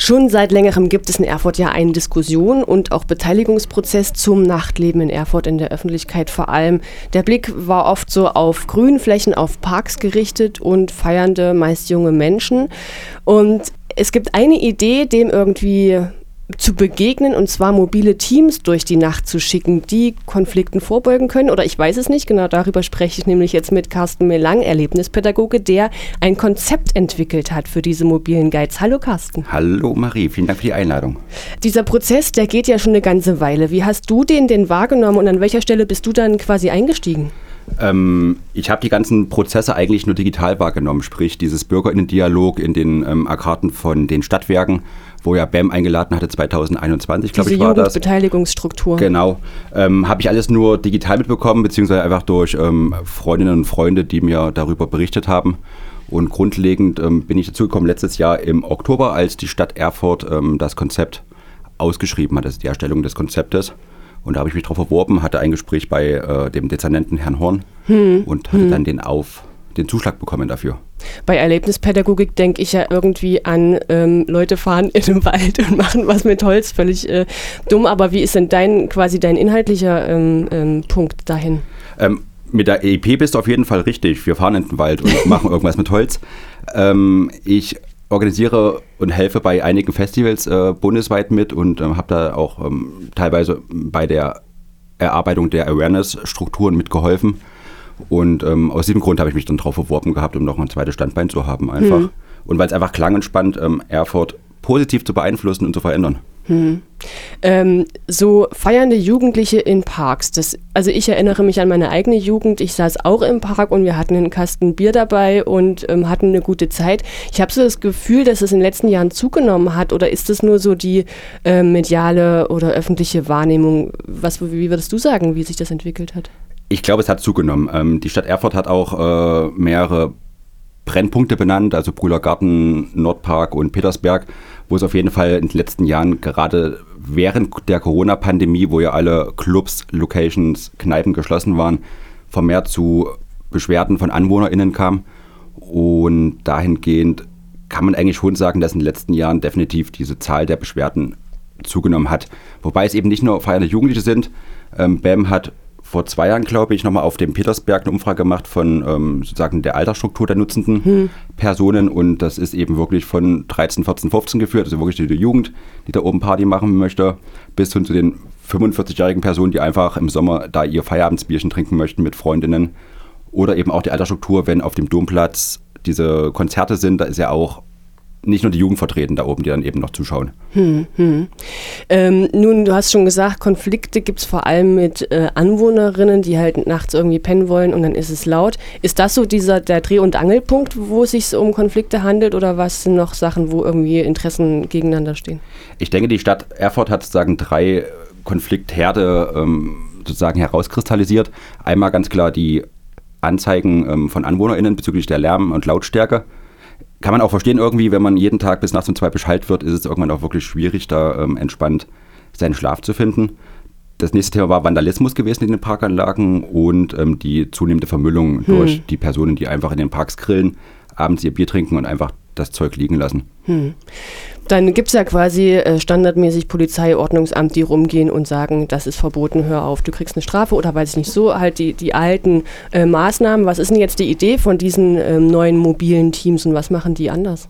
Schon seit längerem gibt es in Erfurt ja eine Diskussion und auch Beteiligungsprozess zum Nachtleben in Erfurt in der Öffentlichkeit vor allem. Der Blick war oft so auf Grünflächen, auf Parks gerichtet und feiernde, meist junge Menschen. Und es gibt eine Idee, dem irgendwie zu begegnen, und zwar mobile Teams durch die Nacht zu schicken, die Konflikten vorbeugen können. Oder ich weiß es nicht, genau darüber spreche ich nämlich jetzt mit Carsten Melang, Erlebnispädagoge, der ein Konzept entwickelt hat für diese mobilen Guides. Hallo Carsten. Hallo Marie, vielen Dank für die Einladung. Dieser Prozess, der geht ja schon eine ganze Weile. Wie hast du den wahrgenommen und an welcher Stelle bist du dann quasi eingestiegen? Ich habe die ganzen Prozesse eigentlich nur digital wahrgenommen, sprich dieses BürgerInnen-Dialog in den Arkaden von den Stadtwerken, wo ja BAM eingeladen hatte, 2021, glaube ich, war das. Diese Jugendbeteiligungsstruktur. Genau. Habe ich alles nur digital mitbekommen, beziehungsweise einfach durch Freundinnen und Freunde, die mir darüber berichtet haben. Und grundlegend bin ich dazu gekommen letztes Jahr im Oktober, als die Stadt Erfurt das Konzept ausgeschrieben hat, also die Erstellung des Konzeptes. Und da habe ich mich drauf beworben, hatte ein Gespräch bei dem Dezernenten Herrn Horn und hatte dann den Zuschlag bekommen dafür. Bei Erlebnispädagogik denke ich ja irgendwie an Leute fahren in den Wald und machen was mit Holz, völlig dumm. Aber wie ist denn dein inhaltlicher Punkt dahin? Mit der EIP bist du auf jeden Fall richtig. Wir fahren in den Wald und machen irgendwas mit Holz. Ich organisiere und helfe bei einigen Festivals bundesweit mit und habe da auch teilweise bei der Erarbeitung der Awareness-Strukturen mitgeholfen. Und aus diesem Grund habe ich mich dann drauf beworben gehabt, um noch ein zweites Standbein zu haben einfach. Und weil es einfach klang und spannend, Erfurt positiv zu beeinflussen und zu verändern. So feiernde Jugendliche in Parks. Also ich erinnere mich an meine eigene Jugend. Ich saß auch im Park und wir hatten einen Kasten Bier dabei und hatten eine gute Zeit. Ich habe so das Gefühl, dass es in den letzten Jahren zugenommen hat, oder ist das nur so die mediale oder öffentliche Wahrnehmung? Wie würdest du sagen, wie sich das entwickelt hat? Ich glaube, es hat zugenommen. Die Stadt Erfurt hat auch mehrere Brennpunkte benannt, also Brühler Garten, Nordpark und Petersberg, wo es auf jeden Fall in den letzten Jahren, gerade während der Corona-Pandemie, wo ja alle Clubs, Locations, Kneipen geschlossen waren, vermehrt zu Beschwerden von AnwohnerInnen kam. Und dahingehend kann man eigentlich schon sagen, dass in den letzten Jahren definitiv diese Zahl der Beschwerden zugenommen hat. Wobei es eben nicht nur feiernde Jugendliche sind. BAM hat vor 2 Jahren, glaube ich, nochmal auf dem Petersberg eine Umfrage gemacht von sozusagen der Altersstruktur der nutzenden Personen. Und das ist eben wirklich von 13, 14, 15 geführt, also wirklich die Jugend, die da oben Party machen möchte, bis hin zu den 45-jährigen Personen, die einfach im Sommer da ihr Feierabendsbierchen trinken möchten mit Freundinnen. Oder eben auch die Altersstruktur, wenn auf dem Domplatz diese Konzerte sind, da ist ja auch nicht nur die Jugend vertreten da oben, die dann eben noch zuschauen. Nun, du hast schon gesagt, Konflikte gibt es vor allem mit Anwohnerinnen, die halt nachts irgendwie pennen wollen und dann ist es laut. Ist das so der Dreh- und Angelpunkt, wo es sich um Konflikte handelt, oder was sind noch Sachen, wo irgendwie Interessen gegeneinander stehen? Ich denke, die Stadt Erfurt hat sozusagen 3 Konfliktherde sozusagen herauskristallisiert. Einmal ganz klar die Anzeigen von AnwohnerInnen bezüglich der Lärm- und Lautstärke. Kann man auch verstehen irgendwie, wenn man jeden Tag bis nachts um 2 beschallt wird, ist es irgendwann auch wirklich schwierig, da entspannt seinen Schlaf zu finden. Das nächste Thema war Vandalismus gewesen in den Parkanlagen und die zunehmende Vermüllung durch die Personen, die einfach in den Parks grillen, abends ihr Bier trinken und einfach das Zeug liegen lassen. Dann gibt es ja quasi standardmäßig Polizei, Ordnungsamt, die rumgehen und sagen, das ist verboten, hör auf, du kriegst eine Strafe oder weiß ich nicht, so halt die alten Maßnahmen. Was ist denn jetzt die Idee von diesen neuen mobilen Teams und was machen die anders?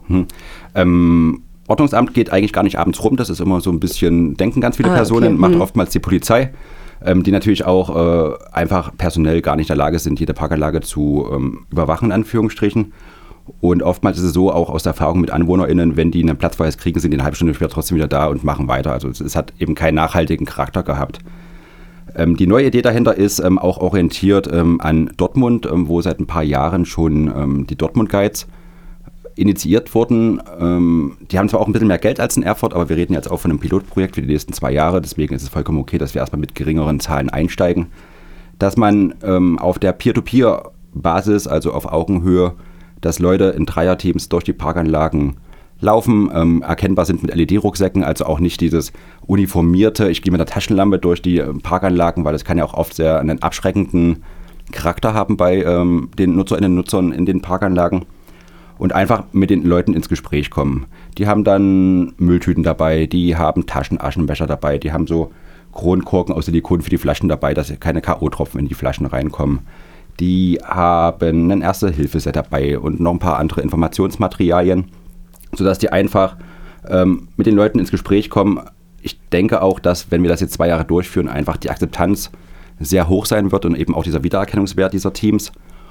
Ordnungsamt geht eigentlich gar nicht abends rum, das ist immer so ein bisschen, denken ganz viele Personen, macht oftmals die Polizei, die natürlich auch einfach personell gar nicht in der Lage sind, jede Parkanlage zu überwachen, in Anführungsstrichen. Und oftmals ist es so, auch aus der Erfahrung mit AnwohnerInnen, wenn die einen Platzverweis kriegen, sind die eine halbe Stunde später trotzdem wieder da und machen weiter. Also es hat eben keinen nachhaltigen Charakter gehabt. Die neue Idee dahinter ist auch orientiert an Dortmund, wo seit ein paar Jahren schon die Dortmund-Guides initiiert wurden. Die haben zwar auch ein bisschen mehr Geld als in Erfurt, aber wir reden jetzt auch von einem Pilotprojekt für die nächsten 2 Jahre. Deswegen ist es vollkommen okay, dass wir erstmal mit geringeren Zahlen einsteigen. Dass man auf der Peer-to-Peer-Basis, also auf Augenhöhe, dass Leute in Dreierteams durch die Parkanlagen laufen, erkennbar sind mit LED-Rucksäcken, also auch nicht dieses uniformierte, ich gehe mit der Taschenlampe durch die Parkanlagen, weil das kann ja auch oft sehr einen abschreckenden Charakter haben bei den Nutzerinnen und Nutzern in den Parkanlagen. und einfach mit den Leuten ins Gespräch kommen. Die haben dann Mülltüten dabei, die haben Taschenaschenbecher dabei, die haben so Kronkorken aus Silikon für die Flaschen dabei, dass keine K.O.-Tropfen in die Flaschen reinkommen. Die haben ein Erste-Hilfe-Set dabei und noch ein paar andere Informationsmaterialien, sodass die einfach mit den Leuten ins Gespräch kommen. Ich denke auch, dass, wenn wir das jetzt 2 Jahre durchführen, einfach die Akzeptanz sehr hoch sein wird und eben auch dieser Wiedererkennungswert dieser Teams.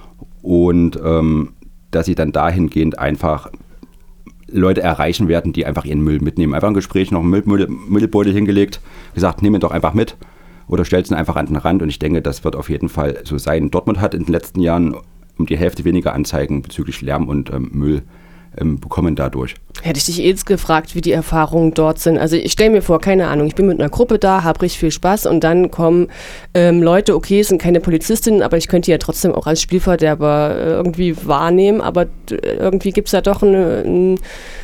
Und dass sie dann dahingehend einfach Leute erreichen werden, die einfach ihren Müll mitnehmen. Einfach ein Gespräch, noch einen Müllbeutel hingelegt, gesagt, nimm ihn doch einfach mit oder stellt ihn einfach an den Rand. Und ich denke, das wird auf jeden Fall so sein. Dortmund hat in den letzten Jahren um die Hälfte weniger Anzeigen bezüglich Lärm und Müll bekommen dadurch. Hätte ich dich jetzt gefragt, wie die Erfahrungen dort sind. Also ich stelle mir vor, keine Ahnung, ich bin mit einer Gruppe da, habe richtig viel Spaß und dann kommen Leute, okay, es sind keine Polizistinnen, aber ich könnte die ja trotzdem auch als Spielverderber irgendwie wahrnehmen, aber irgendwie gibt es da doch ein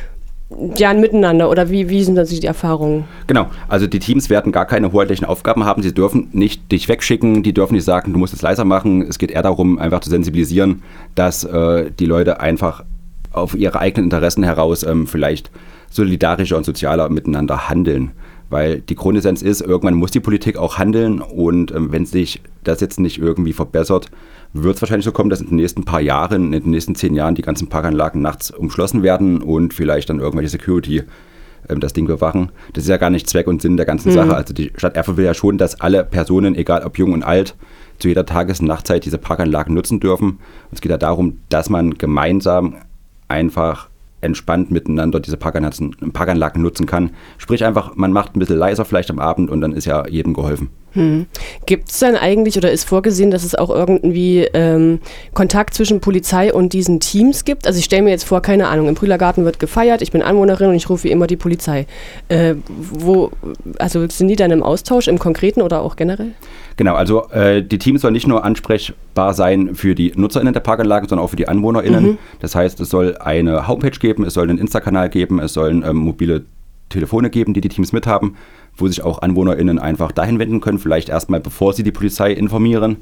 Miteinander, oder wie sind das die Erfahrungen? Genau, also die Teams werden gar keine hoheitlichen Aufgaben haben, sie dürfen nicht dich wegschicken, die dürfen nicht sagen, du musst es leiser machen, es geht eher darum, einfach zu sensibilisieren, dass die Leute einfach auf ihre eigenen Interessen heraus vielleicht solidarischer und sozialer miteinander handeln. Weil die Grundessenz ist, irgendwann muss die Politik auch handeln und wenn sich das jetzt nicht irgendwie verbessert, wird es wahrscheinlich so kommen, dass in den nächsten paar Jahren, in den nächsten 10 Jahren die ganzen Parkanlagen nachts umschlossen werden und vielleicht dann irgendwelche Security das Ding bewachen. Das ist ja gar nicht Zweck und Sinn der ganzen Sache. Also die Stadt Erfurt will ja schon, dass alle Personen, egal ob jung und alt, zu jeder Tages- und Nachtzeit diese Parkanlagen nutzen dürfen. Und es geht ja darum, dass man gemeinsam einfach entspannt miteinander diese Parkanlagen nutzen kann. Sprich einfach, man macht ein bisschen leiser vielleicht am Abend und dann ist ja jedem geholfen. Gibt es dann eigentlich oder ist vorgesehen, dass es auch irgendwie Kontakt zwischen Polizei und diesen Teams gibt? Also ich stelle mir jetzt vor, keine Ahnung, im Brühlergarten wird gefeiert, ich bin Anwohnerin und ich rufe wie immer die Polizei. Also sind die dann im Austausch, im Konkreten oder auch generell? Genau, also die Teams sollen nicht nur ansprechbar sein für die NutzerInnen der Parkanlagen, sondern auch für die AnwohnerInnen. Das heißt, es soll eine Homepage geben, es soll einen Insta-Kanal geben, es sollen mobile Telefone geben, die Teams mithaben, wo sich auch AnwohnerInnen einfach dahin wenden können, vielleicht erstmal bevor sie die Polizei informieren.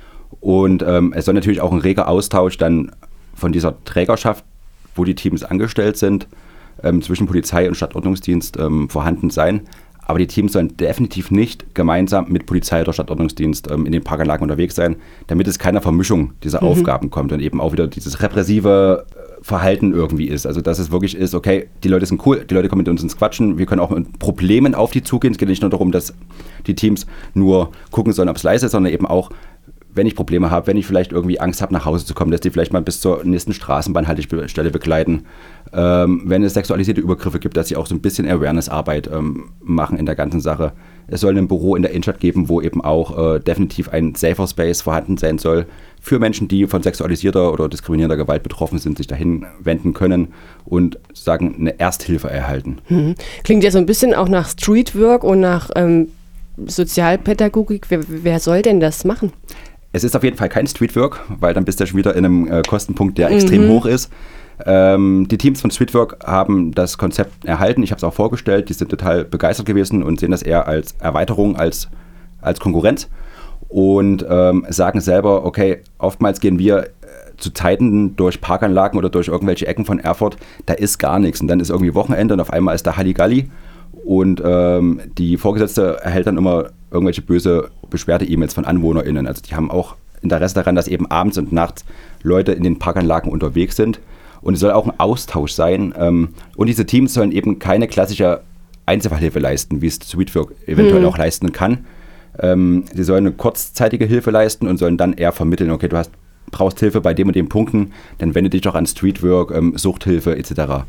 Und es soll natürlich auch ein reger Austausch dann von dieser Trägerschaft, wo die Teams angestellt sind, zwischen Polizei und Stadtordnungsdienst vorhanden sein. Aber die Teams sollen definitiv nicht gemeinsam mit Polizei oder Stadtordnungsdienst in den Parkanlagen unterwegs sein, damit es keiner Vermischung dieser Aufgaben kommt und eben auch wieder dieses repressive Verhalten irgendwie ist. Also dass es wirklich ist, okay, die Leute sind cool, die Leute kommen mit uns ins Quatschen, wir können auch mit Problemen auf die zugehen. Es geht nicht nur darum, dass die Teams nur gucken sollen, ob es leise ist, sondern eben auch, wenn ich Probleme habe, wenn ich vielleicht irgendwie Angst habe, nach Hause zu kommen, dass die vielleicht mal bis zur nächsten Straßenbahnhaltestelle begleiten. Wenn es sexualisierte Übergriffe gibt, dass sie auch so ein bisschen Awareness-Arbeit machen in der ganzen Sache. Es soll ein Büro in der Innenstadt geben, wo eben auch definitiv ein safer Space vorhanden sein soll für Menschen, die von sexualisierter oder diskriminierender Gewalt betroffen sind, sich dahin wenden können und sozusagen eine Ersthilfe erhalten. Klingt ja so ein bisschen auch nach Streetwork und nach Sozialpädagogik. Wer soll denn das machen? Es ist auf jeden Fall kein Streetwork, weil dann bist du ja schon wieder in einem Kostenpunkt, der extrem hoch ist. Die Teams von Streetwork haben das Konzept erhalten. Ich habe es auch vorgestellt. Die sind total begeistert gewesen und sehen das eher als Erweiterung, als Konkurrenz. Und sagen selber, okay, oftmals gehen wir zu Zeiten durch Parkanlagen oder durch irgendwelche Ecken von Erfurt, da ist gar nichts. Und dann ist irgendwie Wochenende und auf einmal ist da Halligalli. Und die Vorgesetzte erhält dann immer irgendwelche böse Beschwerde-E-Mails von AnwohnerInnen. Also die haben auch Interesse daran, dass eben abends und nachts Leute in den Parkanlagen unterwegs sind. Und es soll auch ein Austausch sein. Und diese Teams sollen eben keine klassische Einzelfallhilfe leisten, wie es Streetwork eventuell auch leisten kann. Sie sollen eine kurzzeitige Hilfe leisten und sollen dann eher vermitteln, okay, du brauchst Hilfe bei dem und dem Punkten, dann wende dich doch an Streetwork, Suchthilfe etc.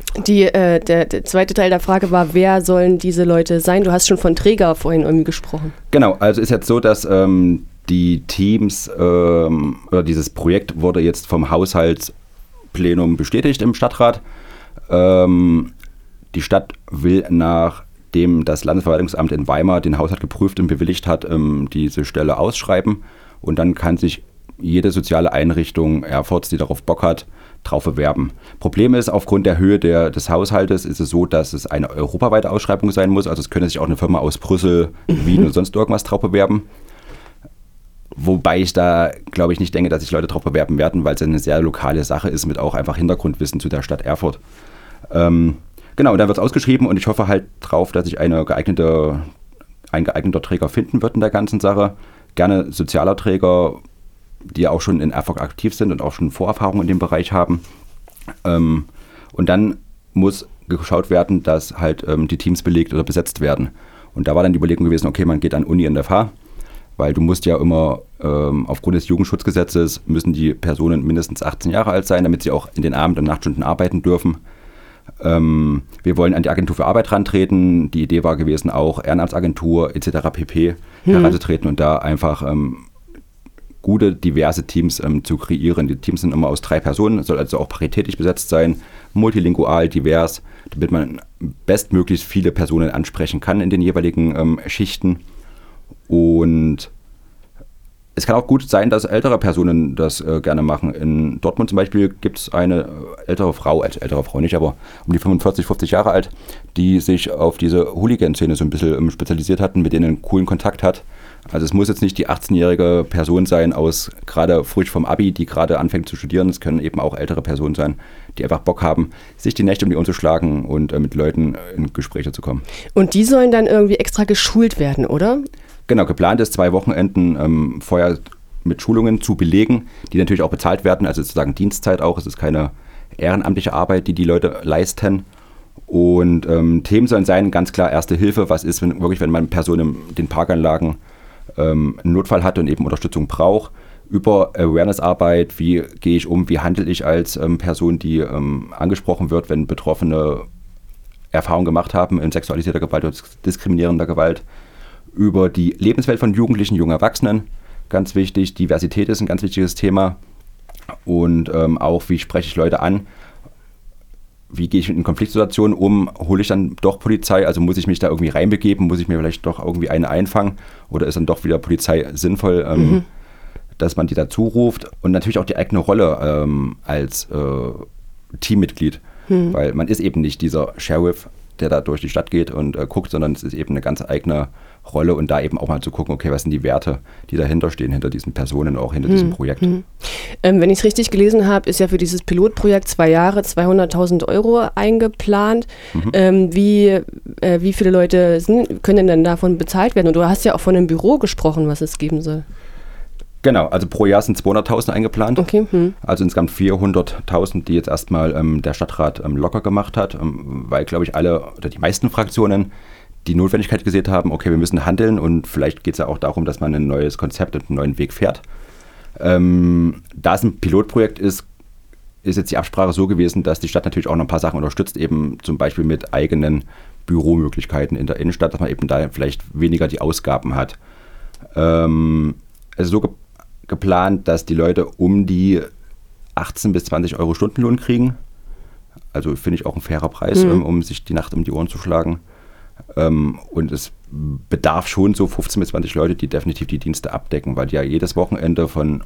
Der zweite Teil der Frage war, wer sollen diese Leute sein? Du hast schon von Träger vorhin irgendwie gesprochen. Genau, also ist jetzt so, dass die Teams oder dieses Projekt wurde jetzt vom Haushaltsplenum bestätigt im Stadtrat. Die Stadt will, nachdem das Landesverwaltungsamt in Weimar den Haushalt geprüft und bewilligt hat, diese Stelle ausschreiben und dann kann sich jede soziale Einrichtung Erfurts, die darauf Bock hat, drauf bewerben. Problem ist, aufgrund der Höhe des Haushaltes ist es so, dass es eine europaweite Ausschreibung sein muss. Also es könnte sich auch eine Firma aus Brüssel, Wien oder sonst irgendwas drauf bewerben. Wobei ich da, glaube ich, nicht denke, dass sich Leute darauf bewerben werden, weil es eine sehr lokale Sache ist mit auch einfach Hintergrundwissen zu der Stadt Erfurt. Genau, und dann wird es ausgeschrieben und ich hoffe halt drauf, dass sich ein geeigneter Träger finden wird in der ganzen Sache. Gerne sozialer Träger, die auch schon in Erfurt aktiv sind und auch schon Vorerfahrung in dem Bereich haben. Und dann muss geschaut werden, dass halt die Teams belegt oder besetzt werden. Und da war dann die Überlegung gewesen, okay, man geht an Uni in der FH, weil du musst ja immer aufgrund des Jugendschutzgesetzes müssen die Personen mindestens 18 Jahre alt sein, damit sie auch in den Abend- und Nachtstunden arbeiten dürfen. Wir wollen an die Agentur für Arbeit rantreten. Die Idee war gewesen, auch Ehrenamtsagentur etc. pp. Heranzutreten und da einfach gute, diverse Teams zu kreieren. Die Teams sind immer aus 3 Personen, soll also auch paritätisch besetzt sein, multilingual, divers, damit man bestmöglichst viele Personen ansprechen kann in den jeweiligen Schichten. Und es kann auch gut sein, dass ältere Personen das gerne machen. In Dortmund zum Beispiel gibt es eine ältere Frau nicht, aber um die 45, 50 Jahre alt, die sich auf diese Hooligan-Szene so ein bisschen spezialisiert hat und mit denen einen coolen Kontakt hat. Also es muss jetzt nicht die 18-jährige Person sein, aus gerade frisch vom Abi, die gerade anfängt zu studieren. Es können eben auch ältere Personen sein, die einfach Bock haben, sich die Nächte um die Ohren zu schlagen und mit Leuten in Gespräche zu kommen. Und die sollen dann irgendwie extra geschult werden, oder? Genau, geplant ist 2 Wochenenden vorher mit Schulungen zu belegen, die natürlich auch bezahlt werden, also sozusagen Dienstzeit auch. Es ist keine ehrenamtliche Arbeit, die Leute leisten. Und Themen sollen sein, ganz klar Erste Hilfe, was ist, wenn man Personen in den Parkanlagen einen Notfall hat und eben Unterstützung braucht, über Awareness-Arbeit, wie gehe ich um, wie handle ich als Person, die angesprochen wird, wenn Betroffene Erfahrungen gemacht haben in sexualisierter Gewalt oder diskriminierender Gewalt, über die Lebenswelt von Jugendlichen, jungen Erwachsenen, ganz wichtig, Diversität ist ein ganz wichtiges Thema und auch, wie spreche ich Leute an, wie gehe ich in Konfliktsituationen um, hole ich dann doch Polizei, also muss ich mich da irgendwie reinbegeben, muss ich mir vielleicht doch irgendwie eine einfangen oder ist dann doch wieder Polizei sinnvoll, dass man die dazu ruft und natürlich auch die eigene Rolle als Teammitglied, weil man ist eben nicht dieser Sheriff, der da durch die Stadt geht und guckt, sondern es ist eben eine ganz eigene Rolle und da eben auch mal zu gucken, okay, was sind die Werte, die dahinter stehen, hinter diesen Personen, auch hinter diesem Projekt. Wenn ich es richtig gelesen habe, ist ja für dieses Pilotprojekt 2 Jahre 200.000 Euro eingeplant. Wie viele Leute können denn davon bezahlt werden? Und du hast ja auch von einem Büro gesprochen, was es geben soll. Genau, also pro Jahr sind 200.000 eingeplant. Okay. Also insgesamt 400.000, die jetzt erstmal der Stadtrat locker gemacht hat, weil, glaube ich, alle oder die meisten Fraktionen die Notwendigkeit gesehen haben, okay, wir müssen handeln und vielleicht geht es ja auch darum, dass man ein neues Konzept und einen neuen Weg fährt. Da es ein Pilotprojekt ist jetzt die Absprache so gewesen, dass die Stadt natürlich auch noch ein paar Sachen unterstützt, eben zum Beispiel mit eigenen Büromöglichkeiten in der Innenstadt, dass man eben da vielleicht weniger die Ausgaben hat. Also so geplant, dass die Leute um die 18 bis 20 Euro Stundenlohn kriegen. Also finde ich auch ein fairer Preis, um sich die Nacht um die Ohren zu schlagen. Und es bedarf schon so 15 bis 20 Leute, die definitiv die Dienste abdecken, weil die ja jedes Wochenende von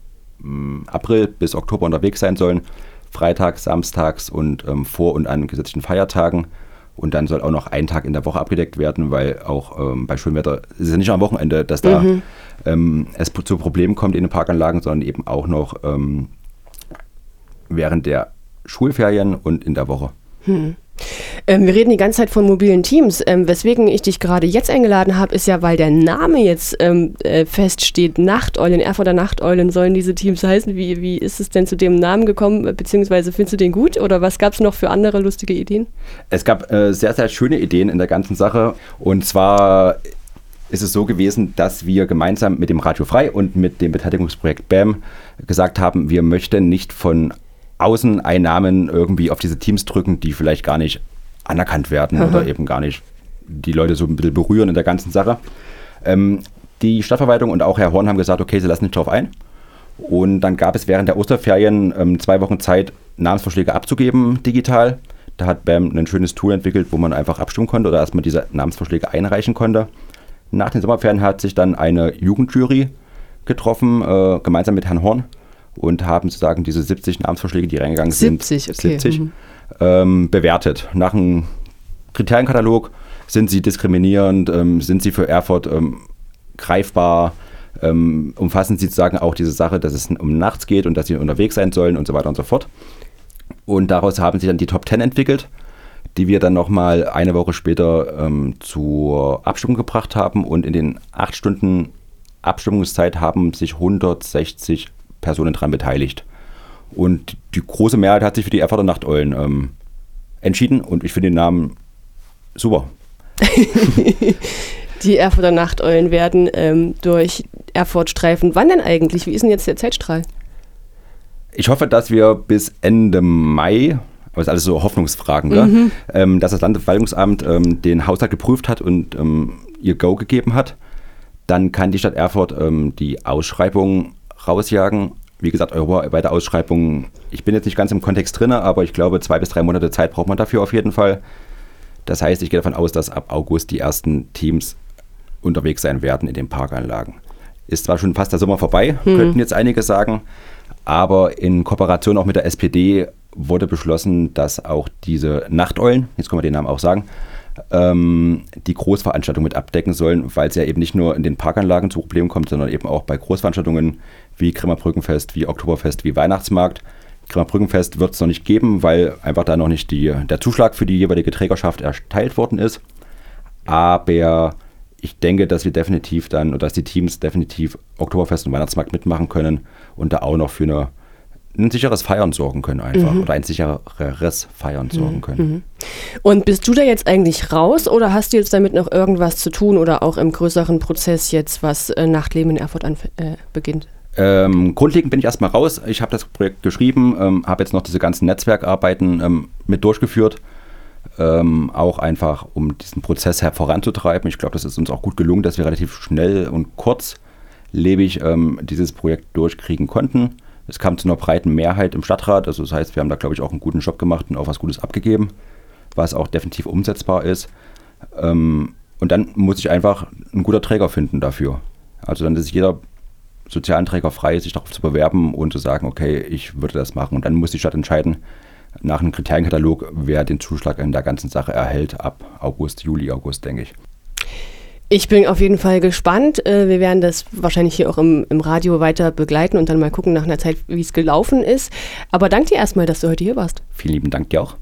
April bis Oktober unterwegs sein sollen. Freitags, samstags und vor und an gesetzlichen Feiertagen. Und dann soll auch noch ein Tag in der Woche abgedeckt werden, weil auch bei schönem Wetter, es ist ja nicht nur am Wochenende, dass da es zu Problemen kommt in den Parkanlagen, sondern eben auch noch während der Schulferien und in der Woche. Wir reden die ganze Zeit von mobilen Teams. Weswegen ich dich gerade jetzt eingeladen habe, ist ja, weil der Name jetzt feststeht. Nachteulen, Erfurter Nachteulen sollen diese Teams heißen. Wie ist es denn zu dem Namen gekommen? Beziehungsweise findest du den gut? Oder was gab es noch für andere lustige Ideen? Es gab sehr, sehr schöne Ideen in der ganzen Sache. Und zwar ist es so gewesen, dass wir gemeinsam mit dem Radio Frei und mit dem Beteiligungsprojekt BAM gesagt haben, wir möchten nicht von Außeneinnahmen irgendwie auf diese Teams drücken, die vielleicht gar nicht anerkannt werden oder eben gar nicht die Leute so ein bisschen berühren in der ganzen Sache. Die Stadtverwaltung und auch Herr Horn haben gesagt, okay, sie lassen nicht drauf ein. Und dann gab es während der Osterferien 2 Wochen Zeit, Namensvorschläge abzugeben digital. Da hat BAM ein schönes Tool entwickelt, wo man einfach abstimmen konnte oder erstmal diese Namensvorschläge einreichen konnte. Nach den Sommerferien hat sich dann eine Jugendjury getroffen, gemeinsam mit Herrn Horn, und haben sozusagen diese 70 Namensvorschläge, die reingegangen sind, 70 bewertet. Nach einem Kriterienkatalog, sind sie diskriminierend, sind sie für Erfurt greifbar, umfassen sie sozusagen auch diese Sache, dass es um nachts geht und dass sie unterwegs sein sollen und so weiter und so fort. Und daraus haben sich dann die Top 10 entwickelt, die wir dann nochmal eine Woche später zur Abstimmung gebracht haben. Und in den 8 Stunden Abstimmungszeit haben sich 160 Personen daran beteiligt. Und die große Mehrheit hat sich für die Erfurter Nachteulen entschieden und ich finde den Namen super. Die Erfurter Nachteulen werden durch Erfurt streifen. Wann denn eigentlich? Wie ist denn jetzt der Zeitstrahl? Ich hoffe, dass wir bis Ende Mai, aber das ist alles so Hoffnungsfragen, dass das Landesverwaltungsamt den Haushalt geprüft hat und ihr Go gegeben hat. Dann kann die Stadt Erfurt die Ausschreibung rausjagen. Wie gesagt, bei der Ausschreibung, ich bin jetzt nicht ganz im Kontext drin, aber ich glaube 2 bis 3 Monate Zeit braucht man dafür auf jeden Fall. Das heißt, ich gehe davon aus, dass ab August die ersten Teams unterwegs sein werden in den Parkanlagen. Ist zwar schon fast der Sommer vorbei, könnten jetzt einige sagen, aber in Kooperation auch mit der SPD wurde beschlossen, dass auch diese Nachteulen, jetzt können wir den Namen auch sagen, die Großveranstaltungen mit abdecken sollen, weil es ja eben nicht nur in den Parkanlagen zu Problemen kommt, sondern eben auch bei Großveranstaltungen wie Grimmer Brückenfest, wie Oktoberfest, wie Weihnachtsmarkt. Grimmer Brückenfest wird es noch nicht geben, weil einfach da noch nicht der Zuschlag für die jeweilige Trägerschaft erteilt worden ist. Aber ich denke, dass wir definitiv dann, oder dass die Teams definitiv Oktoberfest und Weihnachtsmarkt mitmachen können und da auch noch für ein sicheres Feiern sorgen können einfach oder ein sichereres Feiern sorgen können. Und bist du da jetzt eigentlich raus oder hast du jetzt damit noch irgendwas zu tun oder auch im größeren Prozess jetzt, was Nachtleben in Erfurt beginnt? Grundlegend bin ich erstmal raus. Ich habe das Projekt geschrieben, habe jetzt noch diese ganzen Netzwerkarbeiten mit durchgeführt, auch einfach, um diesen Prozess voranzutreiben. Ich glaube, das ist uns auch gut gelungen, dass wir relativ schnell und kurzlebig dieses Projekt durchkriegen konnten. Es kam zu einer breiten Mehrheit im Stadtrat, also das heißt, wir haben da, glaube ich, auch einen guten Job gemacht und auch was Gutes abgegeben, was auch definitiv umsetzbar ist. Und dann muss ich einfach einen guten Träger finden dafür. Also dann ist jeder Sozialträger frei, sich darauf zu bewerben und zu sagen, okay, ich würde das machen. Und dann muss die Stadt entscheiden, nach einem Kriterienkatalog, wer den Zuschlag in der ganzen Sache erhält, ab Juli, August, denke ich. Ich bin auf jeden Fall gespannt. Wir werden das wahrscheinlich hier auch im Radio weiter begleiten und dann mal gucken nach einer Zeit, wie es gelaufen ist. Aber danke dir erstmal, dass du heute hier warst. Vielen lieben Dank dir auch.